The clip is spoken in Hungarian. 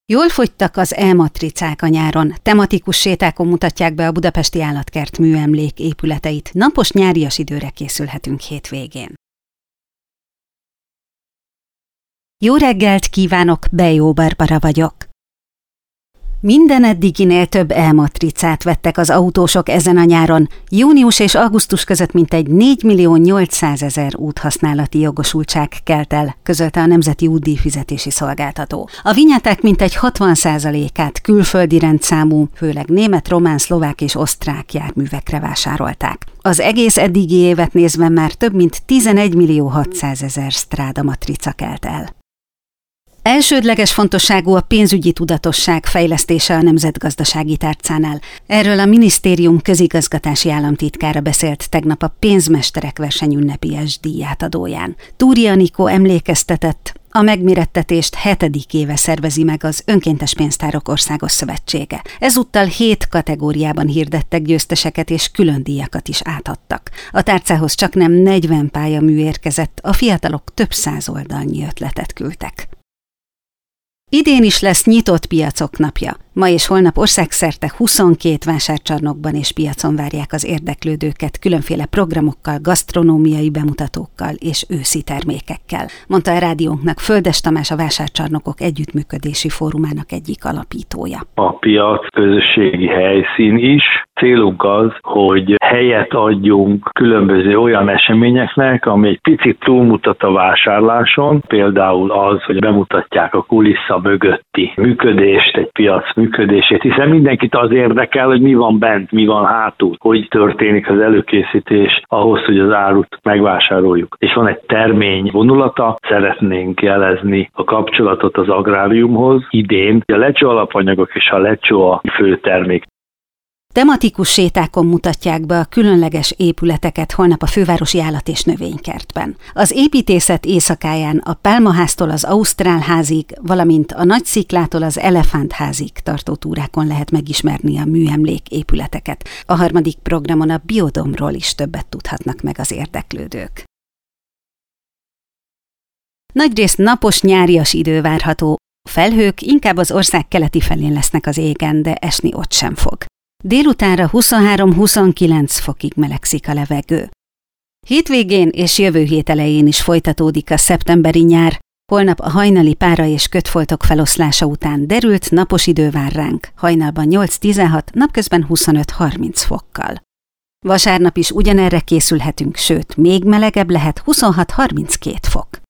Jól fogytak az E-matricák a nyáron, tematikus sétákon mutatják be a Budapesti Állatkert műemlék épületeit, napos nyárias időre készülhetünk hétvégén. Jó reggelt kívánok, Bejó Barbara vagyok. Minden eddiginél több E-matricát vettek az autósok ezen a nyáron. Június és augusztus között mintegy 4.800.000 úthasználati jogosultság kelt el, közölte a Nemzeti Útdíjfizetési Szolgáltató. A vinyáták mintegy 60%-át külföldi rendszámú, főleg német, román, szlovák és osztrák járművekre vásárolták. Az egész eddigi évet nézve már több mint 11.600.000 Strada matrica kelt el. Elsődleges fontosságú a pénzügyi tudatosság fejlesztése a nemzetgazdasági tárcánál. Erről a minisztérium közigazgatási államtitkára beszélt tegnap a pénzmesterek versenyünnepélyes díjátadóján. Túri Anikó emlékeztetett, a megmérettetést 7. éve szervezi meg az Önkéntes Pénztárok Országos Szövetsége. Ezúttal 7 kategóriában hirdettek győzteseket és külön díjakat is átadtak. A tárcához csaknem 40 pályamű érkezett, a fiatalok több 100 oldalnyi ötletet küldtek. Idén is lesz nyitott piacok napja. Ma és holnap országszerte 22 vásárcsarnokban és piacon várják az érdeklődőket különféle programokkal, gasztronómiai bemutatókkal és őszi termékekkel, mondta a rádiónknak Földes Tamás, a Vásárcsarnokok Együttműködési Fórumának egyik alapítója. A piac közösségi helyszín is. Célunk az, hogy helyet adjunk különböző olyan eseményeknek, ami egy picit túlmutat a vásárláson, például az, hogy bemutatják a kulissza mögötti működést, egy piac működését, hiszen mindenkit az érdekel, hogy mi van bent, mi van hátul, hogy történik az előkészítés ahhoz, hogy az árut megvásároljuk. És van egy termény vonulata, szeretnénk jelezni a kapcsolatot az agráriumhoz. Idén a lecsó alapanyagok és a lecsó a fő termék. Tematikus sétákon mutatják be a különleges épületeket holnap a Fővárosi Állat- és Növénykertben. Az építészet éjszakáján a Pálmaháztól az Ausztrálházig, valamint a Nagysziklától az Elefántházig tartó túrákon lehet megismerni a műemlék épületeket. A harmadik programon a Biodomról is többet tudhatnak meg az érdeklődők. Nagyrészt napos nyárias idő várható. Felhők inkább az ország keleti felén lesznek az égen, de esni ott sem fog. Délutánra 23-29 fokig melegszik a levegő. Hétvégén és jövő hét elején is folytatódik a szeptemberi nyár. Holnap a hajnali pára és kötfoltok feloszlása után derült napos idő vár ránk, hajnalban 8-16, napközben 25-30 fokkal. Vasárnap is ugyanerre készülhetünk, sőt, még melegebb lehet, 26-32 fok.